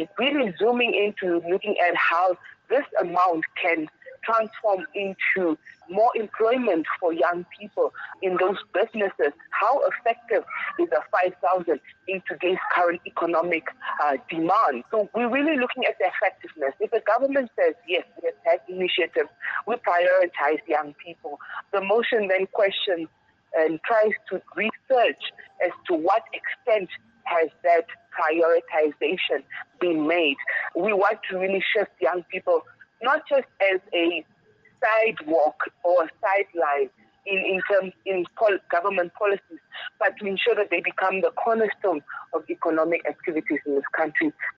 really zooming into looking at how this amount can transform into more employment for young people in those businesses. How effective is a 5,000 in today's current economic demand? So we're really looking at the effectiveness. If the government says, yes, we have had initiatives, we prioritize young people, the motion then questions and tries to research as to what extent has that prioritization been made. We want to really shift young people not just as a sidewalk or a sideline in government policies, but to ensure that they become the cornerstone of economic activities in this country.